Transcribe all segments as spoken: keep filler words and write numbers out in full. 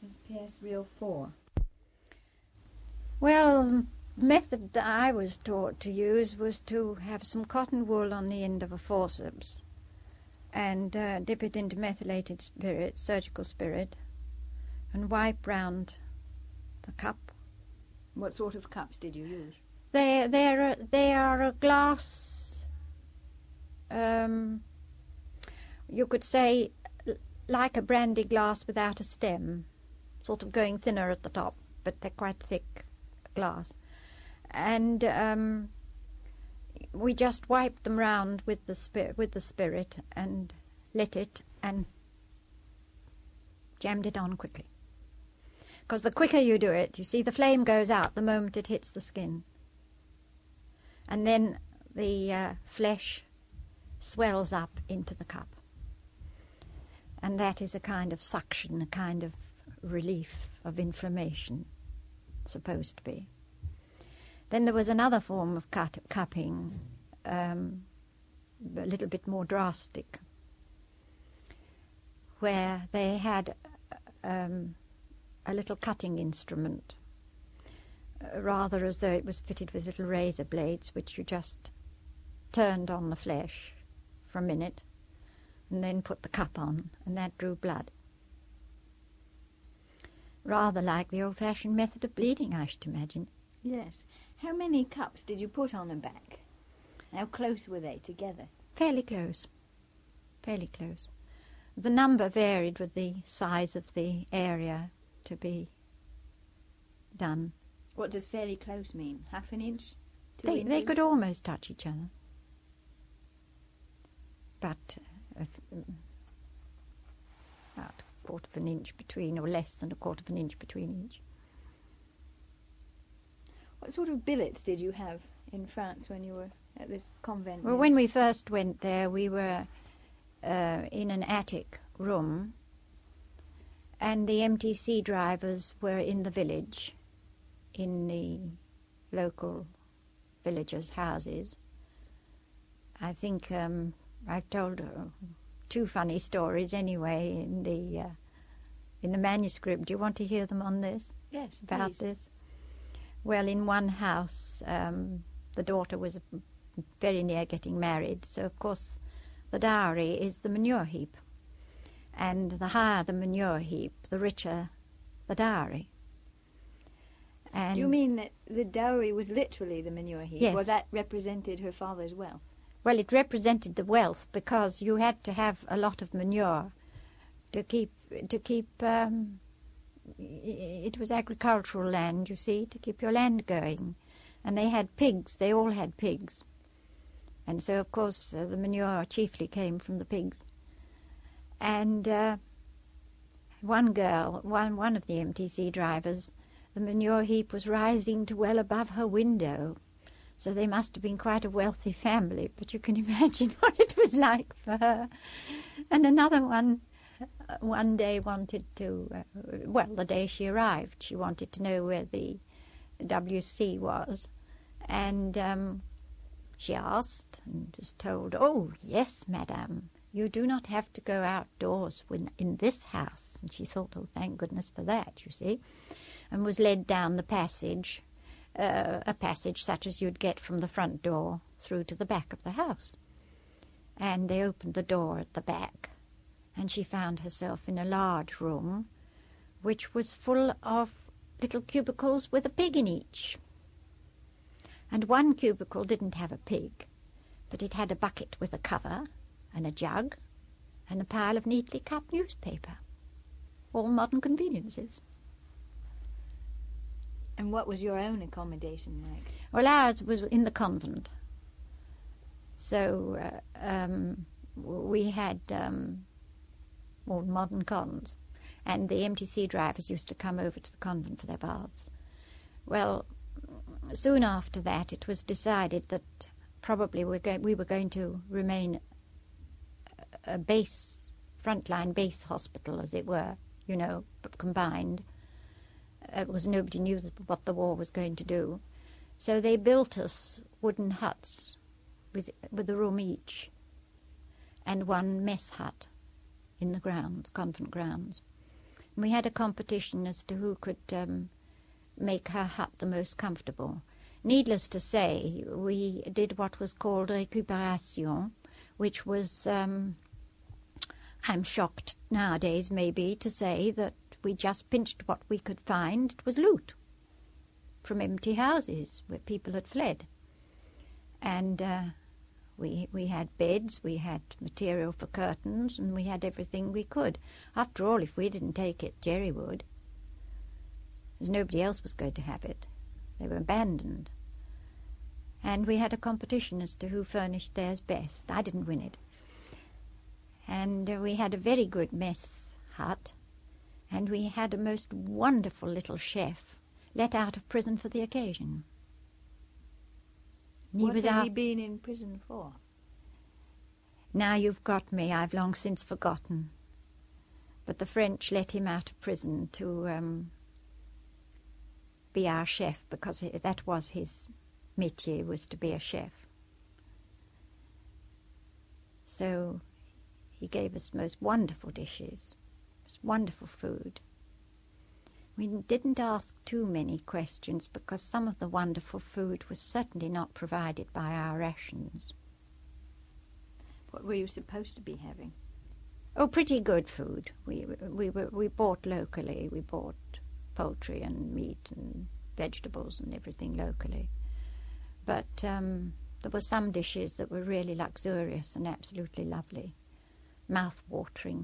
does P S three oh four? Well, the method that I was taught to use was to have some cotton wool on the end of a forceps and uh, dip it into methylated spirit, surgical spirit, and wipe round the cup. What sort of cups did you use? They they're a, they are a glass. Um, you could say like a brandy glass without a stem, sort of going thinner at the top, but they're quite thick glass. And um, we just wiped them round with the spirit, with the spirit, and lit it and jammed it on quickly. Because the quicker you do it, you see, the flame goes out the moment it hits the skin, and then the uh, flesh swells up into the cup, and that is a kind of suction, a kind of relief of inflammation, supposed to be. Then there was another form of cut, cupping, um, a little bit more drastic, where they had um, a little cutting instrument, uh, rather as though it was fitted with little razor blades, which you just turned on the flesh for a minute and then put the cup on, and that drew blood. Rather like the old-fashioned method of bleeding, I should imagine. Yes. How many cups did you put on a back? How close were they together? Fairly close. Fairly close. The number varied with the size of the area to be done. What does fairly close mean? Half an inch? Two They, inches? they could almost touch each other. But uh, if, um, about a quarter of an inch between, or less than a quarter of an inch between each. What sort of billets did you have in France when you were at this convent? Well, there? when we first went there, we were uh, in an attic room, and the M T C drivers were in the village, in the local villagers' houses. I think um, I've told uh, two funny stories anyway in the uh, in the manuscript. Do you want to hear them on this? Yes, About please. this? Well, in one house, um, the daughter was very near getting married, so of course the dowry is the manure heap. And the higher the manure heap, the richer the dowry. And Do you mean that the dowry was literally the manure heap? Yes. Or that represented her father's wealth? Well, it represented the wealth because you had to have a lot of manure to keep to keep. Um, it was agricultural land, you see, to keep your land going, and they had pigs. They all had pigs, and so of course uh, the manure chiefly came from the pigs. And uh, one girl, one one of the M T C drivers, the manure heap was rising to well above her window. So they must have been quite a wealthy family, but you can imagine what it was like for her. And another one, uh, one day wanted to, uh, well, the day she arrived, she wanted to know where the W C was. And um, she asked and was told, "Oh, yes, madame, you do not have to go outdoors when in this house." And she thought, oh, thank goodness for that, you see, and was led down the passage. Uh, a passage such as you'd get from the front door through to the back of the house. And they opened the door at the back, and she found herself in a large room, which was full of little cubicles with a pig in each. And one cubicle didn't have a pig, but it had a bucket with a cover, and a jug, and a pile of neatly cut newspaper. All modern conveniences. And what was your own accommodation like? Well, ours was in the convent. So uh, um, we had um, all modern cons, and the M T C drivers used to come over to the convent for their baths. Well, soon after that, it was decided that probably we're go- we were going to remain a base, frontline base hospital, as it were, you know, combined. It was nobody knew what the war was going to do. So they built us wooden huts with, with a room each, and one mess hut in the grounds, convent grounds. We had a competition as to who could um, make her hut the most comfortable. Needless to say, we did what was called récupération, which was, um, I'm shocked nowadays maybe to say that we just pinched what we could find. It was loot from empty houses where people had fled. And uh, we we had beds, we had material for curtains, and we had everything we could. After all, if we didn't take it, Jerry would. Because nobody else was going to have it. They were abandoned. And we had a competition as to who furnished theirs best. I didn't win it. And uh, we had a very good mess hut, and we had a most wonderful little chef let out of prison for the occasion. He what was had our... he been in prison for? Now you've got me. I've long since forgotten. But the French let him out of prison to um, be our chef, because that was his métier, was to be a chef. So he gave us most wonderful dishes, most wonderful food. We didn't ask too many questions because some of the wonderful food was certainly not provided by our rations. What were you supposed to be having? Oh, pretty good food. We we we, we bought locally. We bought poultry and meat and vegetables and everything locally. But um, there were some dishes that were really luxurious and absolutely lovely, mouth-watering.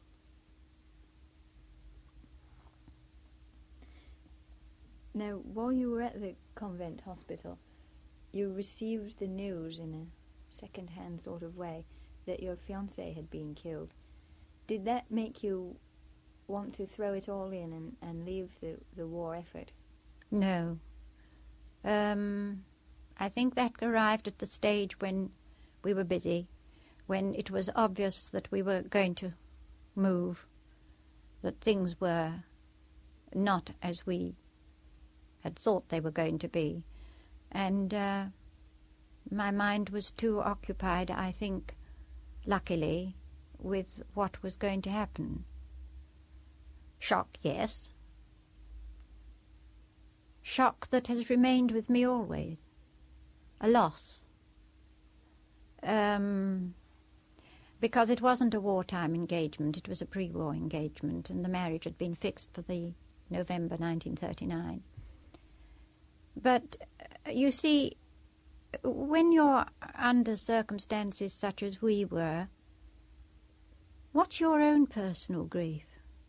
Now, while you were at the convent hospital, you received the news in a second-hand sort of way that your fiancé had been killed. Did that make you want to throw it all in and, and leave the, the war effort? No. Um, I think that arrived at the stage when we were busy, when it was obvious that we were going to move, that things were not as we had thought they were going to be. And uh, my mind was too occupied, I think, luckily, with what was going to happen. Shock, yes. Shock that has remained with me always. A loss. Um, because it wasn't a wartime engagement, it was a pre-war engagement, and the marriage had been fixed for the November nineteen thirty-nine. But, uh, you see, when you're under circumstances such as we were, what's your own personal grief?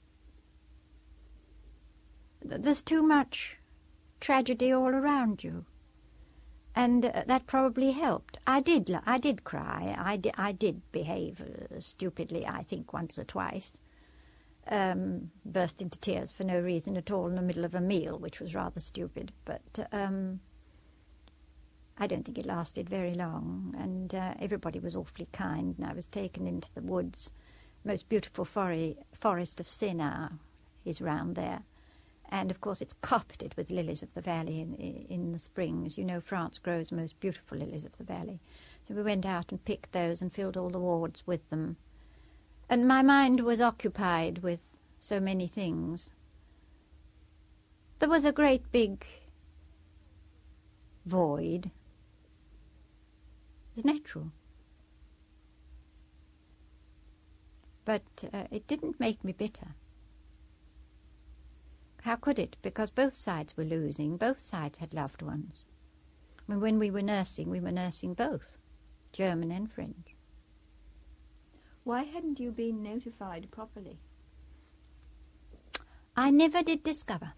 There's too much tragedy all around you. And uh, that probably helped. I did I did cry. I did, I did behave uh, stupidly, I think, once or twice. Um, burst into tears for no reason at all in the middle of a meal, which was rather stupid. But um, I don't think it lasted very long, and uh, everybody was awfully kind, and I was taken into the woods. Most beautiful for- forest of Sénart is round there. And, of course, it's carpeted with lilies of the valley in, in the spring. As you know, France grows most beautiful lilies of the valley. So we went out and picked those and filled all the wards with them. And my mind was occupied with so many things. There was a great big void. It was natural. But uh, it didn't make me bitter. How could it? Because both sides were losing. Both sides had loved ones. I mean, when we were nursing, we were nursing both, German and French. Why hadn't you been notified properly? I never did discover.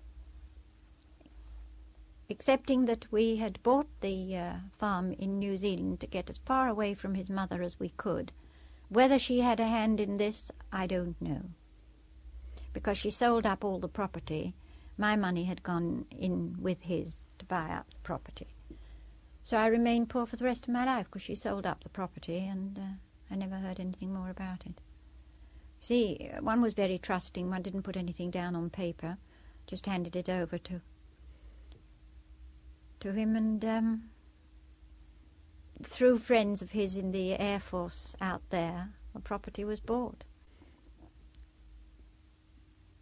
Excepting that we had bought the uh, farm in New Zealand to get as far away from his mother as we could. Whether she had a hand in this, I don't know. Because she sold up all the property, my money had gone in with his to buy up the property. So I remained poor for the rest of my life because she sold up the property, and uh, I never heard anything more about it. See, one was very trusting. One didn't put anything down on paper, just handed it over to to him, and um, through friends of his in the Air Force out there, the property was bought.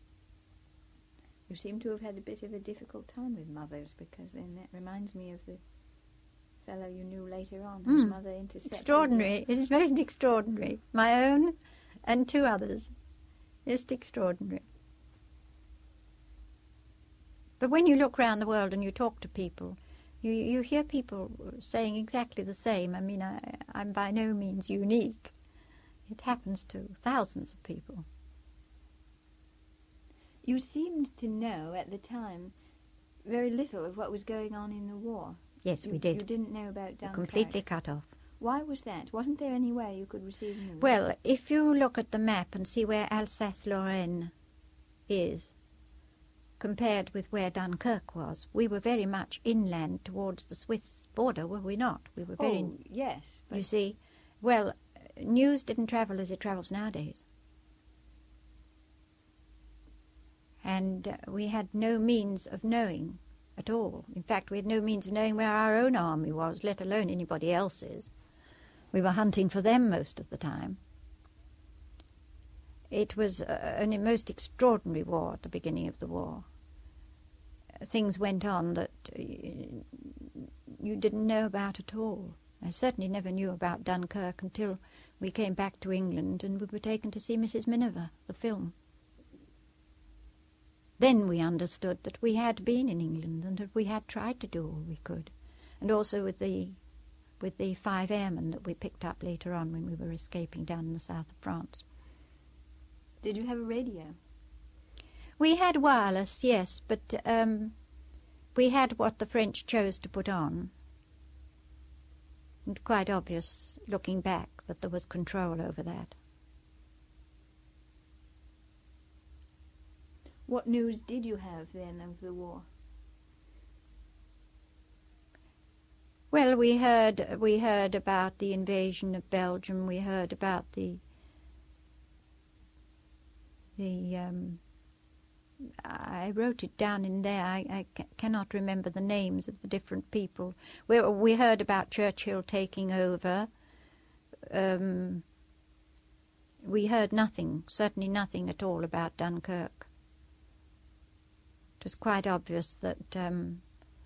You seem to have had a bit of a difficult time with mothers, because then that reminds me of the fellow you knew later on, whose Mm. mother intercepted. Extraordinary. It is most extraordinary. My own and two others. Just extraordinary. But when you look round the world and you talk to people, you you hear people saying exactly the same. I mean, I, I'm by no means unique. It happens to thousands of people. You seemed to know at the time very little of what was going on in the war. Yes, you, we did. You didn't know about Dunkirk. Completely cut off. Why was that? Wasn't there any way you could receive news? Well, if you look at the map and see where Alsace-Lorraine is, compared with where Dunkirk was, we were very much inland towards the Swiss border, were we not? We were very... Oh, yes. But you see, well, news didn't travel as it travels nowadays. And uh, we had no means of knowing at all. In fact, we had no means of knowing where our own army was, let alone anybody else's. We were hunting for them most of the time. It was a, a most extraordinary war at the beginning of the war. Things went on that uh, you didn't know about at all. I certainly never knew about Dunkirk until we came back to England and we were taken to see Missus Miniver, the film. Then we understood that we had been in England and that we had tried to do all we could. And also with the with the five airmen that we picked up later on when we were escaping down in the south of France. Did you have a radio? We had wireless, yes, but um, we had what the French chose to put on. And quite obvious, looking back, that there was control over that. What news did you have then of the war? Well, we heard we heard about the invasion of Belgium. We heard about the the. Um, I wrote it down in there. I, I ca- cannot remember the names of the different people. We we heard about Churchill taking over. Um, we heard nothing, certainly nothing at all about Dunkirk. It was quite obvious that um,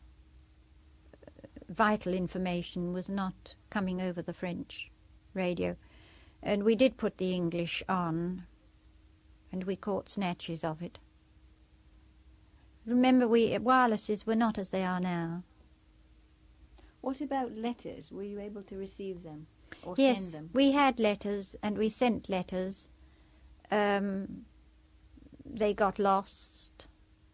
vital information was not coming over the French radio. And we did put the English on, and we caught snatches of it. Remember, we wirelesses were not as they are now. What about letters? Were you able to receive them or Yes, send them? we had letters, and we sent letters. Um, they got lost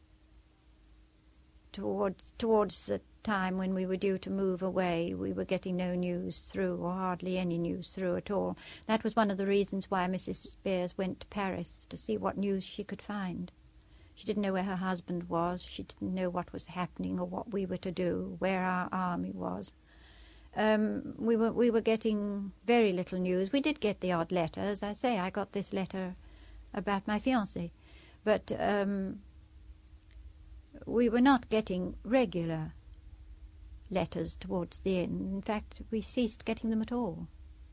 towards towards the time when we were due to move away. We were getting no news through, or hardly any news through at all. That was one of the reasons why Missus Spears went to Paris, to see what news she could find. She didn't know where her husband was. She didn't know what was happening or what we were to do, where our army was. Um, we were we were getting very little news. We did get the odd letter. As I say, I got this letter about my fiancé. But um, we were not getting regular letters towards the end. In fact, we ceased getting them at all.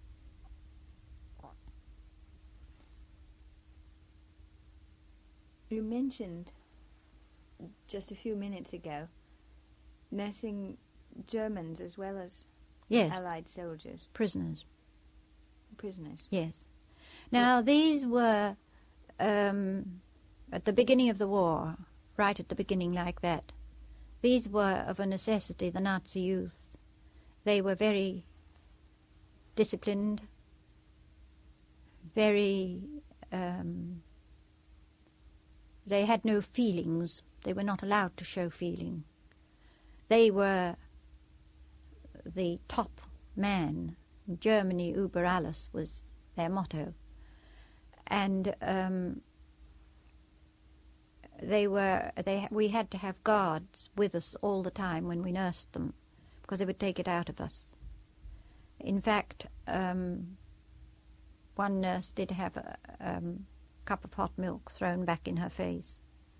You mentioned just a few minutes ago nursing Germans as well as Yes, Allied soldiers, prisoners. prisoners. Yes. Now, these were um, at the beginning of the war, right at the beginning like that. These were of a necessity the Nazi youth. They were very disciplined, very... Um, they had no feelings. They were not allowed to show feeling. They were the top man. In Germany, über alles was their motto. And um, they were. They we had to have guards with us all the time when we nursed them, because they would take it out of us. In fact, um, one nurse did have a um, cup of hot milk thrown back in her face.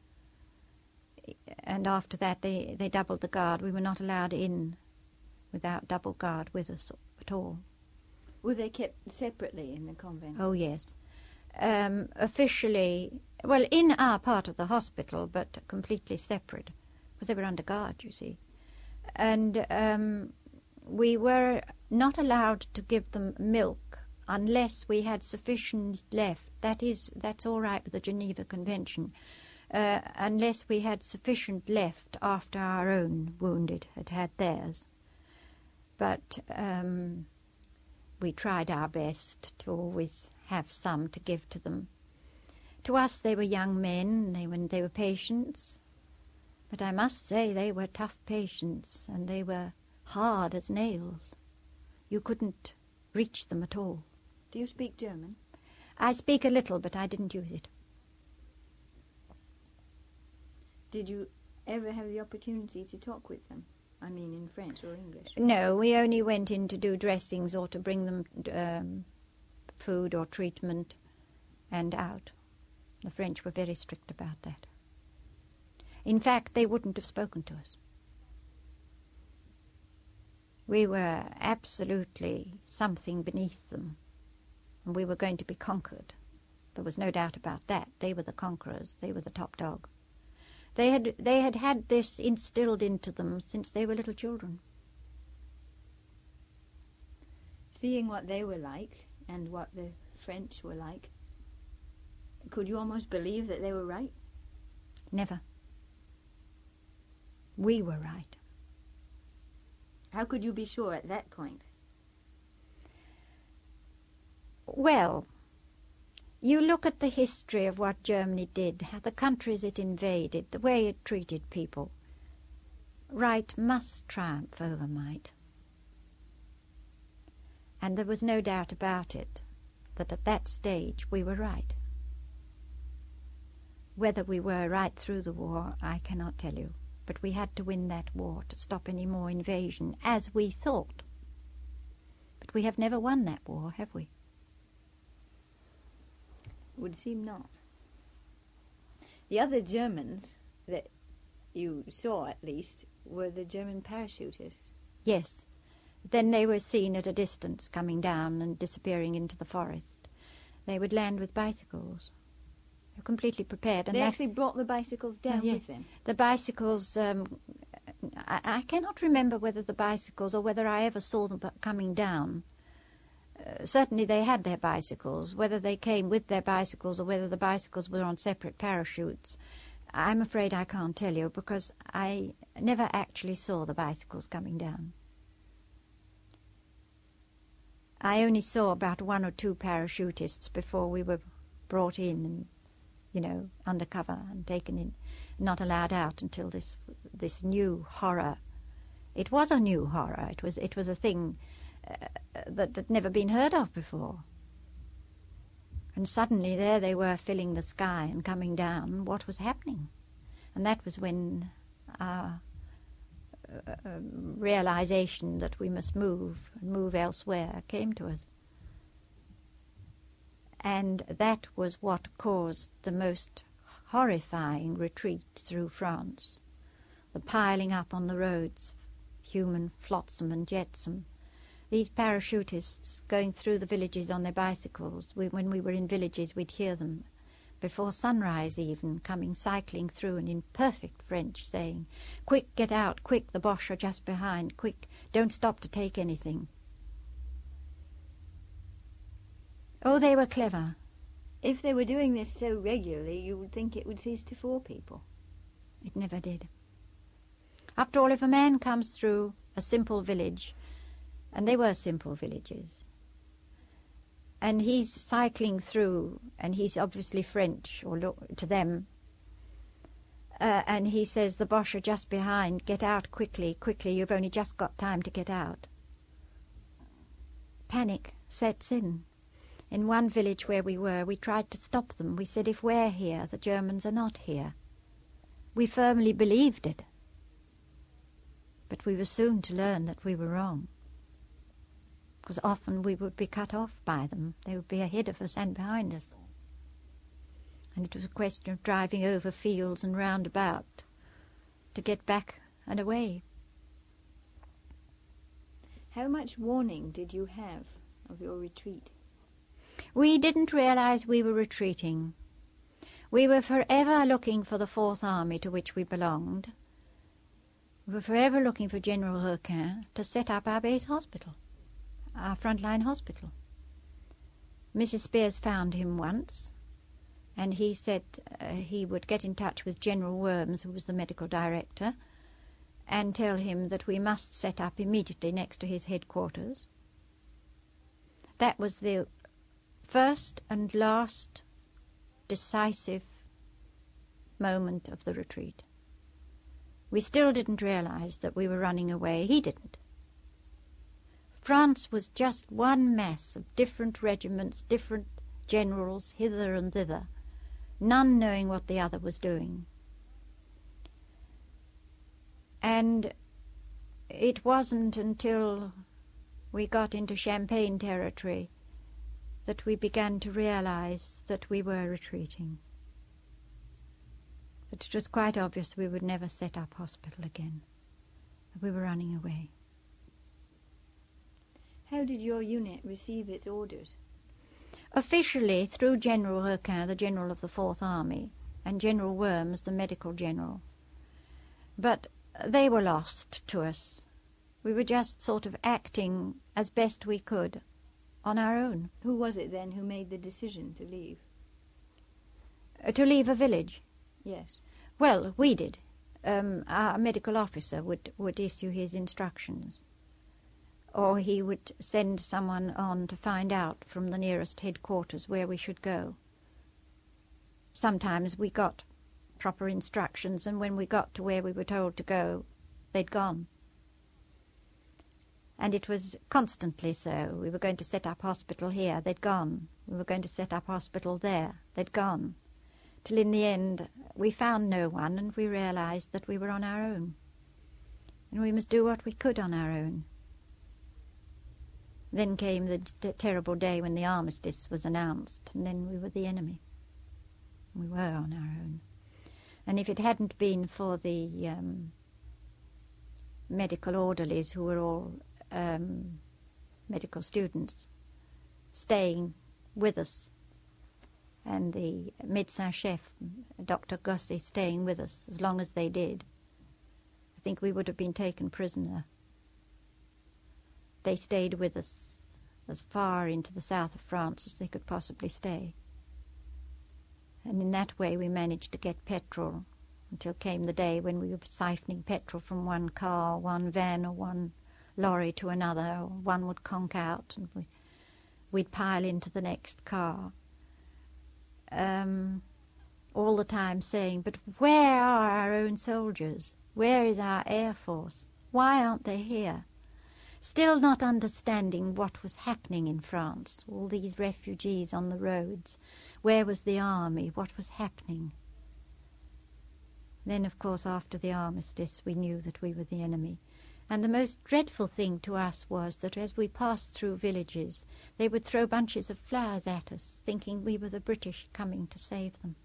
And after that, they, they doubled the guard. We were not allowed in without double guard with us at all. Were they kept separately in the convent? Oh, yes. Um, officially, Well, in our part of the hospital, but completely separate, because they were under guard, you see. And um, we were not allowed to give them milk unless we had sufficient left. That is, that's all right with the Geneva Convention, uh, unless we had sufficient left after our own wounded had had theirs. But um, we tried our best to always have some to give to them. To us, they were young men, they were, they were patients. But I must say they were tough patients, and they were hard as nails. You couldn't reach them at all. Do you speak German? I speak a little, but I didn't use it. Did you ever have the opportunity to talk with them? I mean, in French or English? No, we only went in to do dressings or to bring them um, food or treatment and out. The French were very strict about that. In fact, they wouldn't have spoken to us. We were absolutely something beneath them, and we were going to be conquered. There was no doubt about that. They were the conquerors. They were the top dog. They had they had had this instilled into them since they were little children. Seeing what they were like and what the French were like, could you almost believe that they were right? Never. We were right. How could you be sure at that point? Well, you look at the history of what Germany did, how the countries it invaded, the way it treated people. Right must triumph over might. And there was no doubt about it that at that stage we were right. Whether we were right through the war, I cannot tell you. But we had to win that war to stop any more invasion, as we thought. But we have never won that war, have we? Would seem not. The other Germans that you saw, at least, were the German parachutists. Yes. Then they were seen at a distance coming down and disappearing into the forest. They would land with bicycles. They were completely prepared. And they that, actually brought the bicycles down oh, yeah. with them? The bicycles, um, I, I cannot remember whether the bicycles or whether I ever saw them coming down. Uh, certainly they had their bicycles. Whether they came with their bicycles or whether the bicycles were on separate parachutes, I'm afraid I can't tell you, because I never actually saw the bicycles coming down. I only saw about one or two parachutists before we were brought in and, you know, undercover and taken in, not allowed out until this this new horror. It was a new horror. It was it was a thing uh, that had never been heard of before. And suddenly there they were, filling the sky and coming down. What was happening? And that was when our uh, uh, realization that we must move and move elsewhere came to us. And that was what caused the most horrifying retreat through France. The piling up on the roads, human flotsam and jetsam. These parachutists going through the villages on their bicycles. We, when we were in villages, we'd hear them before sunrise even, coming cycling through and in perfect French saying, "Quick, get out, quick, the Boche are just behind, quick, don't stop to take anything." Oh, they were clever. If they were doing this so regularly, you would think it would cease to fool people. It never did. After all, if a man comes through a simple village, and they were simple villages, and he's cycling through, and he's obviously French, or look, to them, uh, and he says, "The Boche are just behind, get out quickly, quickly, you've only just got time to get out." Panic sets in. In one village where we were, we tried to stop them. We said, if we're here, the Germans are not here. We firmly believed it. But we were soon to learn that we were wrong. Because often we would be cut off by them. They would be ahead of us and behind us. And it was a question of driving over fields and round about to get back and away. How much warning did you have of your retreat? We didn't realize we were retreating. We were forever looking for the Fourth Army to which we belonged. We were forever looking for General Requin to set up our base hospital, our frontline hospital. Missus Spears found him once, and he said uh, he would get in touch with General Worms, who was the medical director, and tell him that we must set up immediately next to his headquarters. That was the first and last decisive moment of the retreat. We still didn't realize that we were running away. He didn't. France was just one mass of different regiments, different generals, hither and thither, none knowing what the other was doing. And it wasn't until we got into Champagne territory that we began to realize that we were retreating. That it was quite obvious we would never set up hospital again. We were running away. How did your unit receive its orders? Officially, through General Requin, the General of the Fourth Army, and General Worms, the medical general. But they were lost to us. We were just sort of acting as best we could on our own. Who was it then who made the decision to leave? Uh, to leave a village? Yes. Well, we did. Um, our medical officer would, would issue his instructions. Or he would send someone on to find out from the nearest headquarters where we should go. Sometimes we got proper instructions, and when we got to where we were told to go, they'd gone. And it was constantly so. We were going to set up hospital here, they'd gone. We were going to set up hospital there, they'd gone. Till in the end we found no one, and we realized that we were on our own. And we must do what we could on our own. Then came the t- terrible day when the armistice was announced, and then we were the enemy. We were on our own. And if it hadn't been for the um, medical orderlies, who were all um, medical students, staying with us, and the médecin-chef, Doctor Gossi, staying with us as long as they did, I think we would have been taken prisoner. They stayed with us as far into the south of France as they could possibly stay. And in that way we managed to get petrol until came the day when we were siphoning petrol from one car, one van or one lorry to another, or one would conk out and we, we'd pile into the next car. Um, all the time saying, but where are our own soldiers? Where is our Air Force? Why aren't they here? Still not understanding what was happening in France, all these refugees on the roads. Where was the army? What was happening? Then, of course, after the armistice, we knew that we were the enemy. And the most dreadful thing to us was that as we passed through villages, they would throw bunches of flowers at us, thinking we were the British coming to save them.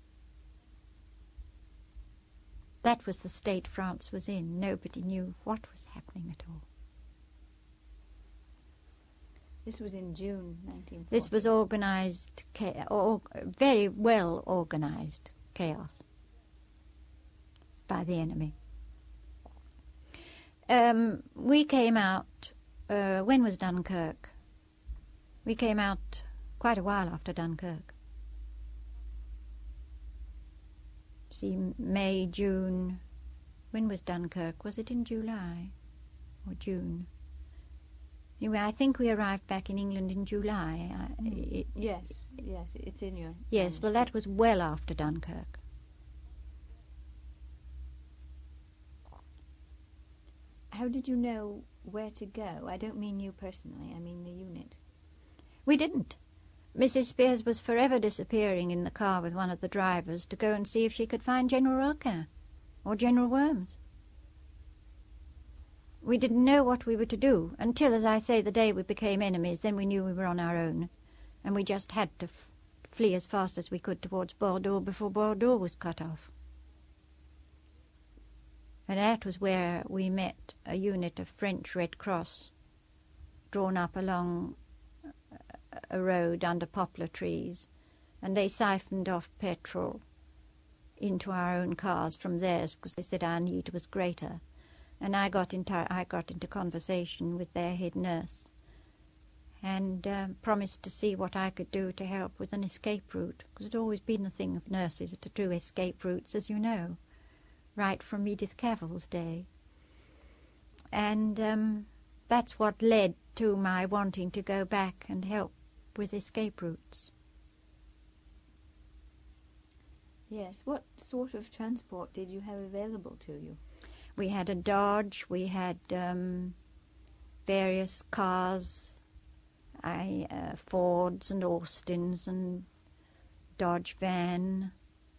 That was the state France was in. Nobody knew what was happening at all. This was in June nineteen forty. This was organized, or very well organized chaos by the enemy. Um, we came out, uh, when was Dunkirk? We came out quite a while after Dunkirk. See, May, June. When was Dunkirk? Was it in July or June? Anyway, I think we arrived back in England in July. Mm. It, yes, yes, it's in your... Yes, well, that was well after Dunkirk. How did you know where to go? I don't mean you personally, I mean the unit. We didn't. Missus Spears was forever disappearing in the car with one of the drivers to go and see if she could find General Requin or General Worms. We didn't know what we were to do until, as I say, the day we became enemies. Then we knew we were on our own, and we just had to f- flee as fast as we could towards Bordeaux before Bordeaux was cut off. And that was where we met a unit of French Red Cross drawn up along a road under poplar trees, and they siphoned off petrol into our own cars from theirs because they said our need was greater. And I got into I got into conversation with their head nurse and uh, promised to see what I could do to help with an escape route, because it had always been the thing of nurses to do escape routes, as you know, right from Edith Cavell's day. And um, that's what led to my wanting to go back and help with escape routes. Yes. What sort of transport did you have available to you? We had a Dodge, we had um, various cars, I, uh, Fords and Austins and Dodge van,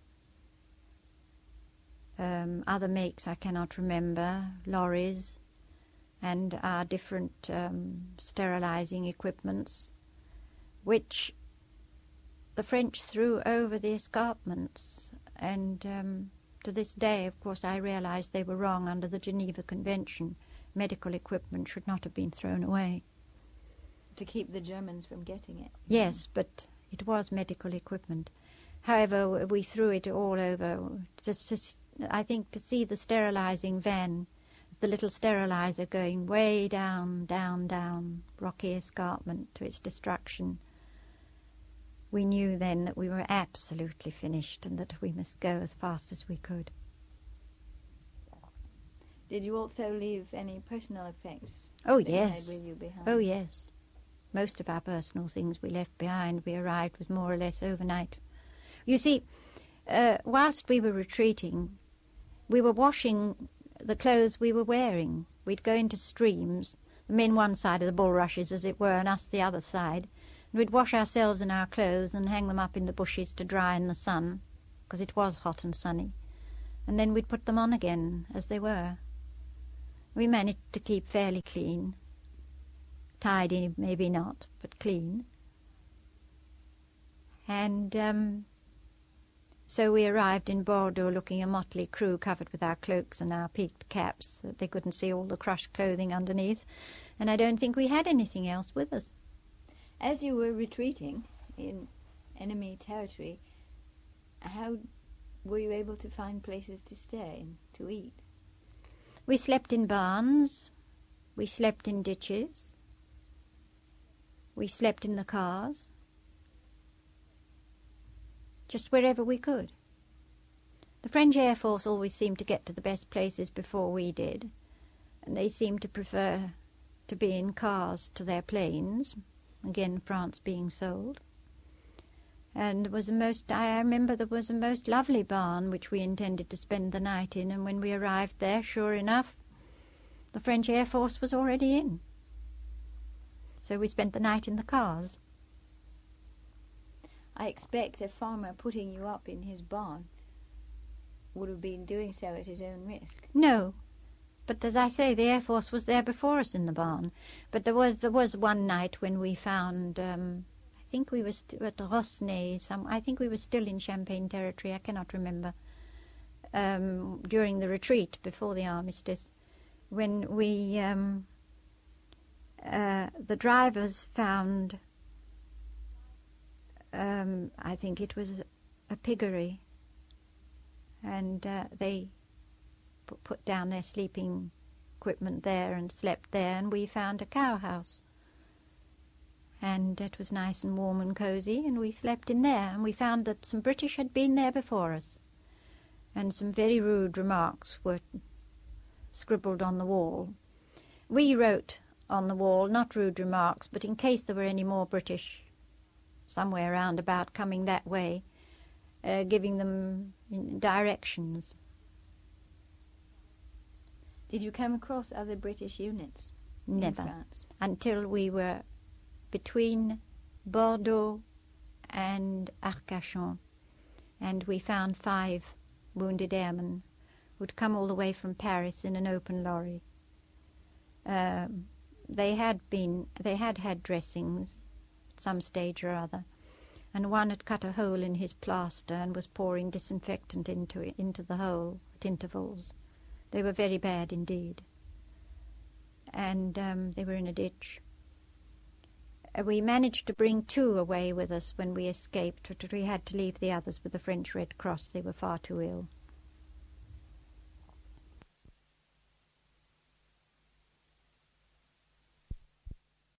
um, other makes I cannot remember, lorries, and our different um, sterilizing equipments, which the French threw over the escarpments. And um, to this day, of course, I realize they were wrong under the Geneva Convention. Medical equipment should not have been thrown away. To keep the Germans from getting it? Yes, but it was medical equipment. However, we threw it all over, just, just I think, to see the sterilizing van, the little sterilizer going way down, down, down, rocky escarpment to its destruction. We knew then that we were absolutely finished and that we must go as fast as we could. Did you also leave any personal effects? Oh, that yes. You had with you behind? Oh, yes. Most of our personal things we left behind. We arrived with more or less overnight. You see, uh, whilst we were retreating, we were washing the clothes we were wearing. We'd go into streams, the men one side of the bulrushes, as it were, and us the other side. And we'd wash ourselves and our clothes and hang them up in the bushes to dry in the sun, because it was hot and sunny. And then we'd put them on again as they were. We managed to keep fairly clean. Tidy, maybe not, but clean. And um, so we arrived in Bordeaux looking a motley crew covered with our cloaks and our peaked caps, that they couldn't see all the crushed clothing underneath. And I don't think we had anything else with us. As you were retreating in enemy territory, how were you able to find places to stay and to eat? We slept in barns. We slept in ditches. We slept in the cars. Just wherever we could. The French Air Force always seemed to get to the best places before we did, and they seemed to prefer to be in cars to their planes. Again, France being sold. And there was a most, I remember there was a most lovely barn which we intended to spend the night in, and when we arrived there, sure enough, the French Air Force was already in. So we spent the night in the cars. I expect a farmer putting you up in his barn would have been doing so at his own risk. No. But as I say, the Air Force was there before us in the barn. But there was there was one night when we found, um, I think we were st- at Rosnay, some, I think we were still in Champagne territory, I cannot remember, um, during the retreat before the armistice, when we, um, uh, the drivers found, um, I think it was a piggery, and uh, they put down their sleeping equipment there and slept there, and we found a cow house. And it was nice and warm and cosy, and we slept in there, and we found that some British had been there before us, and some very rude remarks were scribbled on the wall. We wrote on the wall, not rude remarks, but in case there were any more British somewhere round about coming that way, uh, giving them directions. Did you come across other British units Never. in France? Until we were between Bordeaux and Arcachon, and we found five wounded airmen who'd come all the way from Paris in an open lorry. Um, they had been, they had had dressings at some stage or other, and one had cut a hole in his plaster and was pouring disinfectant into it, into the hole at intervals. They were very bad indeed, and um, they were in a ditch. Uh, We managed to bring two away with us when we escaped, but we had to leave the others with the French Red Cross. They were far too ill.